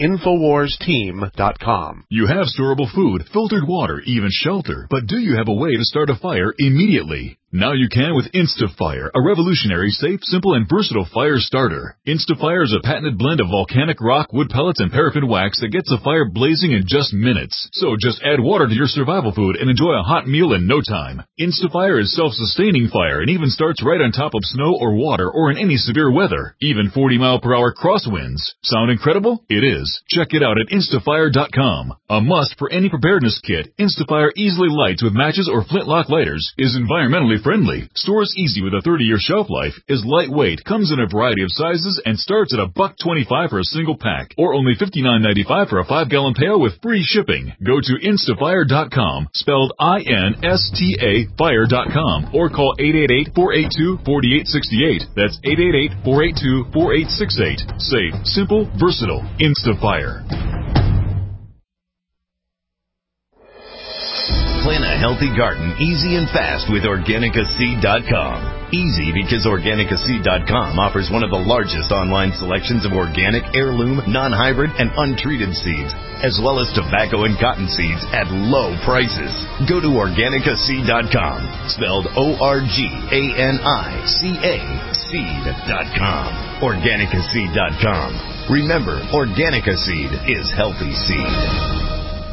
InfoWarsTeam.com. You have storable food, filtered water, even shelter. But do you have a way to start a fire immediately? Now you can with InstaFire, a revolutionary, safe, simple, and versatile fire starter. InstaFire is a patented blend of volcanic rock, wood pellets, and paraffin wax that gets a fire blazing in just minutes. So just add water to your survival food and enjoy a hot meal in no time. InstaFire is self-sustaining fire and even starts right on top of snow or water or in any severe weather, even 40-mile-per-hour crosswinds. Sound incredible? It is. Check it out at Instafire.com. A must for any preparedness kit, Instafire easily lights with matches or flintlock lighters, is environmentally family-friendly, stores easy with a 30-year shelf life, is lightweight, comes in a variety of sizes, and starts at $1.25 for a single pack, or only $59.95 for a 5-gallon pail with free shipping. Go to instafire.com, spelled I-N-S-T-A, fire.com, or call 888-482-4868. That's 888-482-4868. Safe, simple, versatile. Instafire. Plant a healthy garden easy and fast with OrganicaSeed.com. Easy because OrganicaSeed.com offers one of the largest online selections of organic, heirloom, non-hybrid, and untreated seeds, as well as tobacco and cotton seeds at low prices. Go to OrganicaSeed.com, spelled O-R-G-A-N-I-C-A, seed.com. OrganicaSeed.com. Remember, Organica Seed is healthy seed.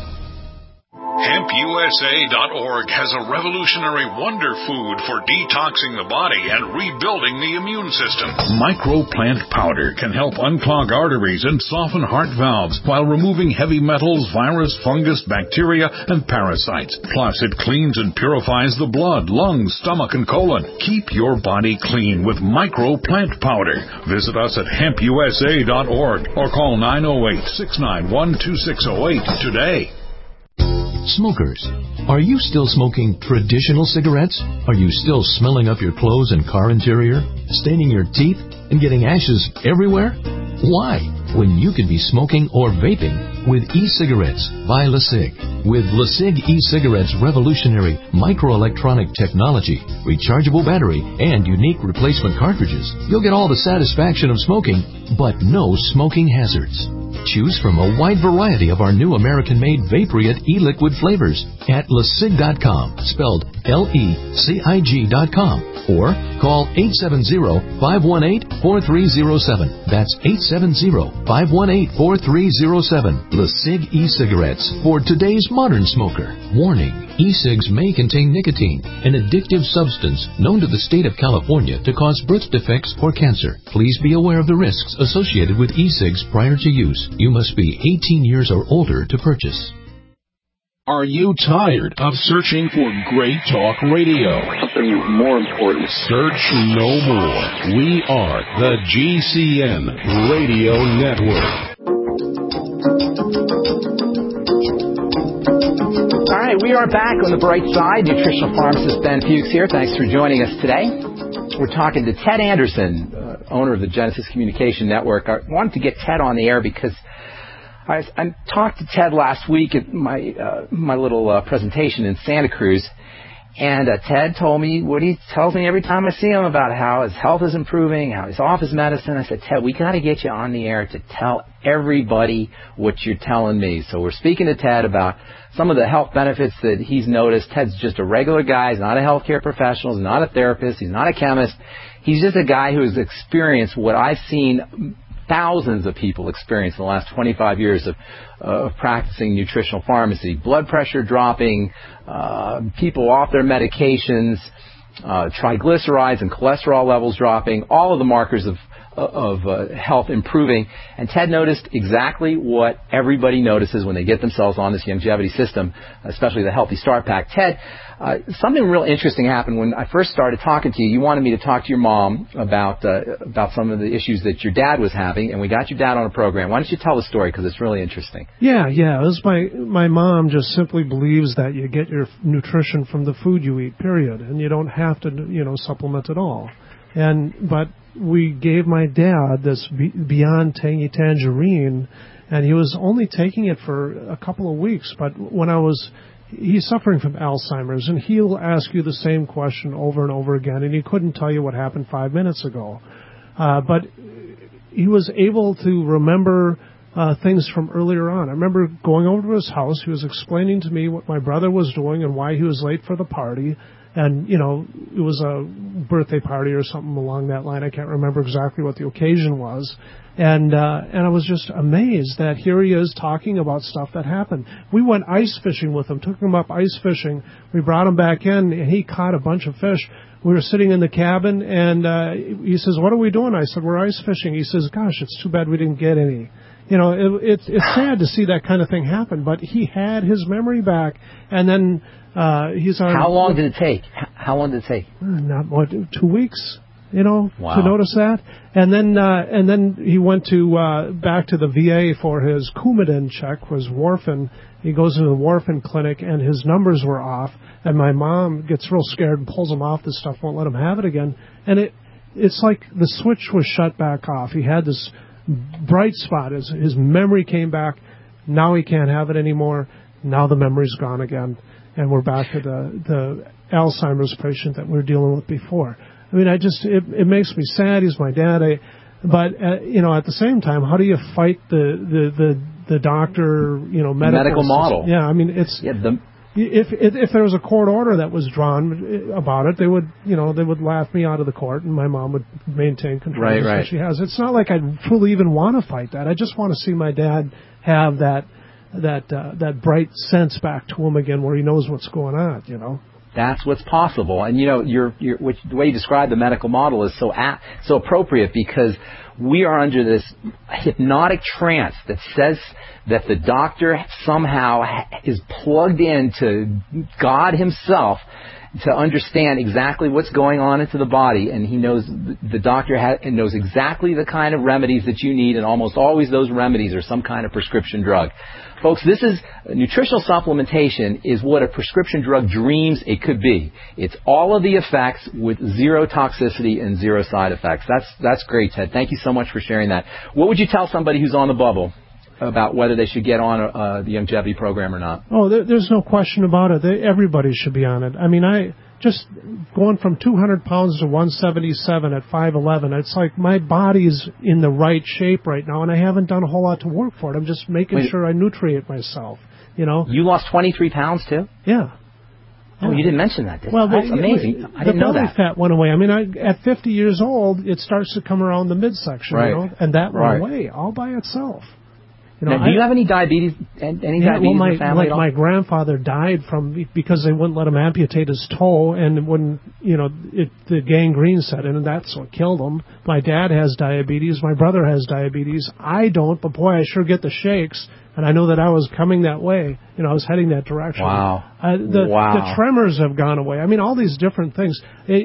HempUSA.org has a revolutionary wonder food for detoxing the body and rebuilding the immune system. Microplant powder can help unclog arteries and soften heart valves while removing heavy metals, virus, fungus, bacteria, and parasites. Plus, it cleans and purifies the blood, lungs, stomach, and colon. Keep your body clean with Microplant powder. Visit us at HempUSA.org or call 908-691-2608 today. Smokers, are you still smoking traditional cigarettes? Are you still smelling up your clothes and car interior, staining your teeth, and getting ashes everywhere? Why, when you could be smoking or vaping with e-cigarettes by LeSig? With LeSig e-cigarettes' revolutionary microelectronic technology, rechargeable battery, and unique replacement cartridges, you'll get all the satisfaction of smoking, but no smoking hazards. Choose from a wide variety of our new American-made Vaporite e-liquid flavors at LeSig.com, spelled L-E-C-I-G.com, or call 870-518-4307. That's 870-518-4307. LeSig e-cigarettes for today's modern smoker. Warning, e-cigs may contain nicotine, an addictive substance known to the state of California to cause birth defects or cancer. Please be aware of the risks associated with e-cigs prior to use. You must be 18 years or older to purchase. Are you tired of searching for great talk radio? Something more important. Search no more. We are the GCN Radio Network. All right, we are back on the bright side. Nutritional pharmacist Ben Fuchs here. Thanks for joining us today. We're talking to Ted Anderson, owner of the Genesis Communication Network. I wanted to get Ted on the air because I talked to Ted last week at my little presentation in Santa Cruz, and Ted told me what he tells me every time I see him about how his health is improving, how he's off his medicine. I said, Ted, we got to get you on the air to tell everybody what you're telling me. So we're speaking to Ted about some of the health benefits that he's noticed. Ted's just a regular guy. He's not a healthcare professional. He's not a therapist. He's not a chemist. He's just a guy who has experienced what I've seen thousands of people experience in the last 25 years of practicing nutritional pharmacy. Blood pressure dropping, people off their medications, triglycerides and cholesterol levels dropping, all of the markers of health improving. And Ted noticed exactly what everybody notices when they get themselves on this longevity system, especially the Healthy Start Pack. Ted, something real interesting happened when I first started talking to you. You wanted me to talk to your mom about some of the issues that your dad was having, and we got your dad on a program. Why don't you tell the story, because it's really interesting. Yeah. It was my mom just simply believes that you get your nutrition from the food you eat, period, and you don't have to, supplement at all. But we gave my dad this Beyond Tangy Tangerine, and he was only taking it for a couple of weeks. But he's suffering from Alzheimer's, and he'll ask you the same question over and over again, and he couldn't tell you what happened 5 minutes ago. But he was able to remember things from earlier on. I remember going over to his house. He was explaining to me what my brother was doing and why he was late for the party. And, it was a birthday party or something along that line. I can't remember exactly what the occasion was. And I was just amazed that here he is talking about stuff that happened. We went ice fishing with him, took him up ice fishing. We brought him back in, and he caught a bunch of fish. we were sitting in the cabin, and he says, "What are we doing?" I said, "We're ice fishing." He says, "Gosh, it's too bad we didn't get any." You know, it's sad to see that kind of thing happen, but he had his memory back, and then he's on. How long did it take? How long did it take? Not what, 2 weeks. You know, wow. To notice that, and then he went to back to the VA for his Coumadin check, was warfarin. He goes into the warfarin clinic, and his numbers were off. And my mom gets real scared and pulls him off this stuff, won't let him have it again. And it's like the switch was shut back off. He had this bright spot. His memory came back. Now he can't have it anymore. Now the memory's gone again, and we're back to the Alzheimer's patient that we were dealing with before. I mean, it makes me sad. He's my dad. But you know, at the same time, how do you fight the doctor, you know, medical model? Yeah, I mean, it's if there was a court order that was drawn about it, they would laugh me out of the court, and my mom would maintain control. Right. She has. It's not like I truly even want to fight that. I just want to see my dad have that bright sense back to him again, where he knows what's going on. You know. That's what's possible. And, you know, the way you describe the medical model is so appropriate, because we are under this hypnotic trance that says that the doctor somehow is plugged into God himself to understand exactly what's going on into the body, and he knows the doctor knows exactly the kind of remedies that you need, and almost always those remedies are some kind of prescription drug. Folks, this is nutritional supplementation is what a prescription drug dreams it could be. It's all of the effects with zero toxicity and zero side effects. That's great, Ted. Thank you so much for sharing that. What would you tell somebody who's on the bubble about whether they should get on the longevity program or not? Oh, there's no question about it. Everybody should be on it. I mean, I just going from 200 pounds to 177 at 5'11", it's like my body's in the right shape right now, and I haven't done a whole lot to work for it. I'm just making sure I nutrient myself, you know. You lost 23 pounds, too? Yeah. Oh, you didn't mention that, did you? Well, that's amazing. I didn't know that. The belly fat went away. I mean, at 50 years old, it starts to come around the midsection, you know, and that went away all by itself. You know, now, do you have any diabetes? Any diabetes in the family? Like my grandfather died because they wouldn't let him amputate his toe, and when the gangrene set in, and that's what killed him. My dad has diabetes. My brother has diabetes. I don't, but boy, I sure get the shakes, and I know that I was coming that way. You know, I was heading that direction. Wow. The tremors have gone away. I mean, all these different things.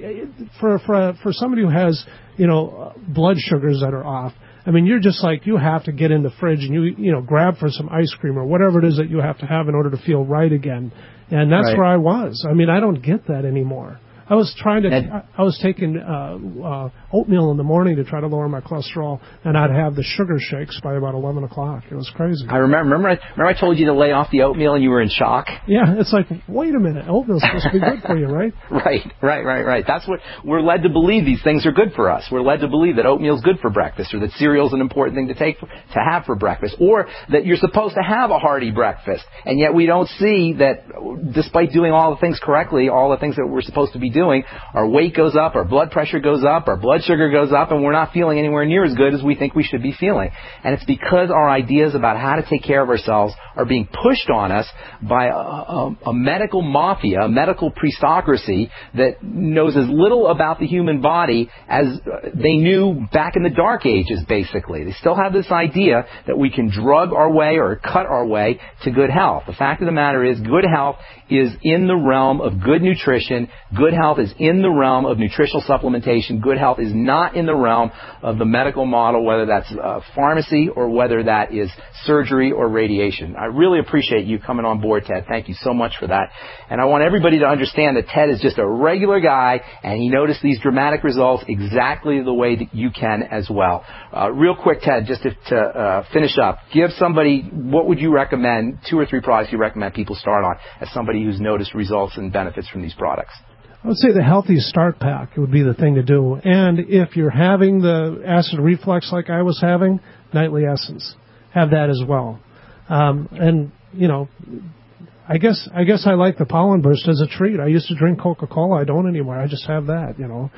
For somebody who has blood sugars that are off. I mean, you're just like, you have to get in the fridge and you grab for some ice cream or whatever it is that you have to have in order to feel right again. And that's where I was. I mean, I don't get that anymore. I was taking oatmeal in the morning to try to lower my cholesterol, and I'd have the sugar shakes by about 11 o'clock. It was crazy. I remember I told you to lay off the oatmeal and you were in shock? Yeah, it's like, wait a minute, oatmeal's supposed to be good for you, right? Right. That's what we're led to believe. These things are good for us. We're led to believe that oatmeal's good for breakfast, or that cereal's an important thing to have for breakfast, or that you're supposed to have a hearty breakfast. And yet we don't see that despite doing all the things correctly, all the things that we're supposed to be doing, our weight goes up, our blood pressure goes up, our blood sugar goes up, and we're not feeling anywhere near as good as we think we should be feeling. And it's because our ideas about how to take care of ourselves are being pushed on us by a medical mafia, a medical priestocracy that knows as little about the human body as they knew back in the dark ages, basically. They still have this idea that we can drug our way or cut our way to good health. The fact of the matter is, good health is in the realm of good nutrition. Good health is in the realm of nutritional supplementation. Good health is not in the realm of the medical model, whether that's pharmacy or whether that is surgery or radiation. I really appreciate you coming on board, Ted. Thank you so much for that. And I want everybody to understand that Ted is just a regular guy, and he noticed these dramatic results exactly the way that you can as well. Real quick, Ted, just to finish up, give somebody, what would you recommend, 2 or 3 products you recommend people start on as somebody who's noticed results and benefits from these products? I would say the Healthy Start Pack would be the thing to do. And if you're having the acid reflux like I was having, Nightly Essence. Have that as well. And, I guess I like the Pollen Burst as a treat. I used to drink Coca-Cola. I don't anymore. I just have that,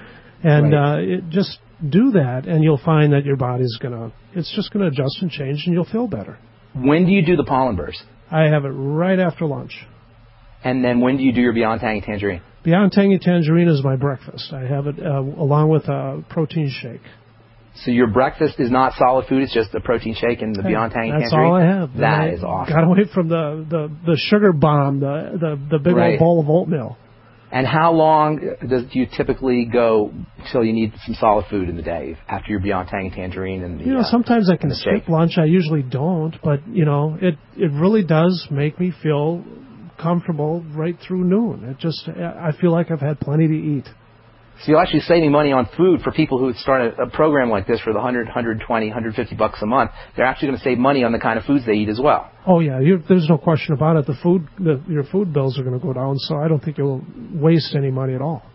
And just do that, and you'll find that your body's it's just going to adjust and change, and you'll feel better. When do you do the Pollen Burst? I have it right after lunch. And then when do you do your Beyond Tangy Tangerine? Beyond Tangy Tangerine is my breakfast. I have it along with a protein shake. So your breakfast is not solid food, it's just a protein shake and the Beyond Tangy Tangerine? That's all I have. That is awesome. Got away from the sugar bomb, the big old bowl of oatmeal. And how long do you typically go till you need some solid food in the day after your Beyond Tangy Tangerine? And sometimes I can skip lunch. I usually don't, but it really does make me feel comfortable right through noon. I feel like I've had plenty to eat. So you're actually saving money on food for people who start a program like this for the $100, $120, $150 a month. They're actually going to save money on the kind of foods they eat as well. Oh yeah, there's no question about it. Your food bills are going to go down, so I don't think you'll waste any money at all.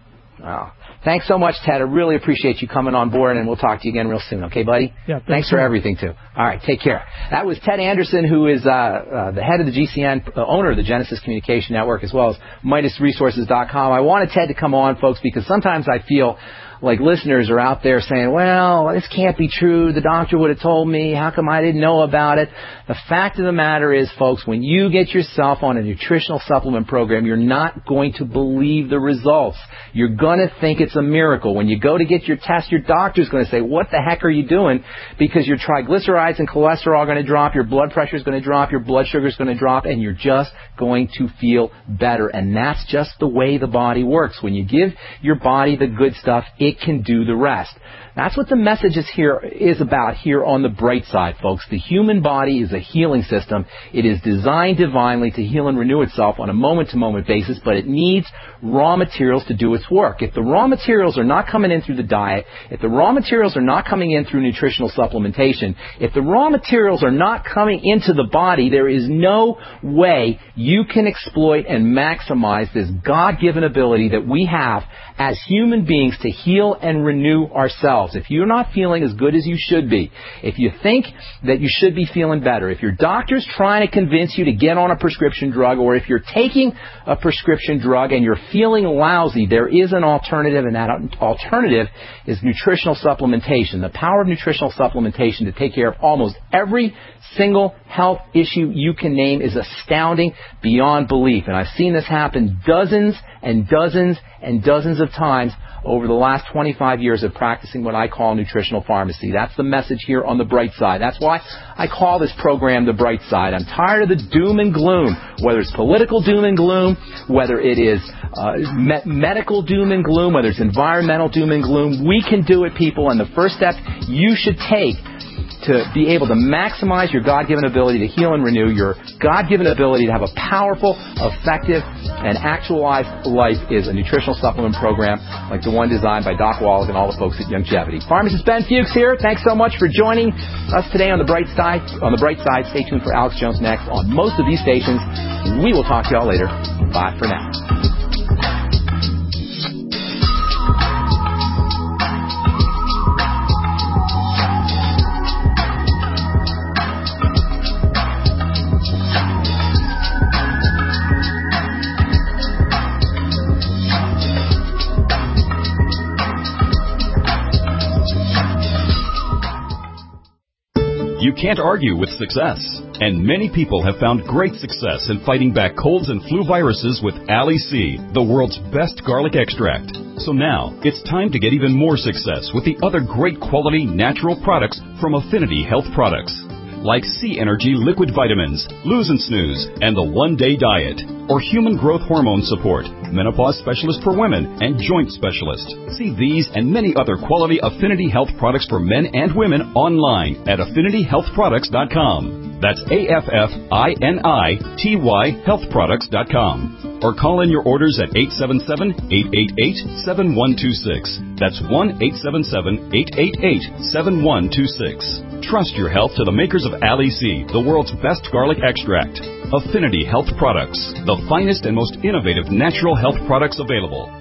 Wow. Thanks so much, Ted. I really appreciate you coming on board, and we'll talk to you again real soon. Okay, buddy? Yeah. Thanks for everything, too. All right, take care. That was Ted Anderson, who is the head of the GCN, owner of the Genesis Communication Network, as well as MidasResources.com. I wanted Ted to come on, folks, because sometimes I feel like listeners are out there saying, well, this can't be true. The doctor would have told me. How come I didn't know about it? The fact of the matter is, folks, when you get yourself on a nutritional supplement program, you're not going to believe the results. You're going to think it's a miracle. When you go to get your test, your doctor's going to say, what the heck are you doing? Because your triglycerides and cholesterol are going to drop, your blood pressure is going to drop, your blood sugar is going to drop, and you're just going to feel better. And that's just the way the body works. When you give your body the good stuff, it can do the rest. That's what the message is about here on the bright side, folks. The human body is a healing system. It is designed divinely to heal and renew itself on a moment-to-moment basis, but it needs raw materials to do its work. If the raw materials are not coming in through the diet, if the raw materials are not coming in through nutritional supplementation, if the raw materials are not coming into the body, there is no way you can exploit and maximize this God-given ability that we have as human beings to heal and renew ourselves. If you're not feeling as good as you should be, if you think that you should be feeling better, if your doctor's trying to convince you to get on a prescription drug, or if you're taking a prescription drug and you're feeling lousy, there is an alternative, and that alternative is nutritional supplementation. The power of nutritional supplementation to take care of almost every single health issue you can name is astounding beyond belief. And I've seen this happen dozens and dozens and dozens of times over the last 25 years of practicing what I call nutritional pharmacy. That's the message here on the bright side. That's why I call this program the bright side. I'm tired of the doom and gloom, whether it's political doom and gloom, whether it is medical doom and gloom, whether it's environmental doom and gloom. We can do it, people, and the first step you should take to be able to maximize your God-given ability to heal and renew, your God-given ability to have a powerful, effective, and actualized life is a nutritional supplement program like the one designed by Doc Wallach and all the folks at Youngevity. Pharmacist Ben Fuchs here. Thanks so much for joining us today on the bright side. Stay tuned for Alex Jones next on most of these stations. We will talk to y'all later. Bye for now. You can't argue with success. And many people have found great success in fighting back colds and flu viruses with Ali-C, the world's best garlic extract. So now, it's time to get even more success with the other great quality natural products from Affinity Health Products. Like C Energy Liquid Vitamins, Lose and Snooze, and the One Day Diet. Or Human Growth Hormone Support, Menopause Specialist for Women, and Joint Specialist. See these and many other quality Affinity Health products for men and women online at affinityhealthproducts.com. That's AFFINITY healthproducts.com. Or call in your orders at 877-888-7126. That's 1-877-888-7126. Trust your health to the makers of Ali-C, the world's best garlic extract. Affinity Health Products, the finest and most innovative natural health products available.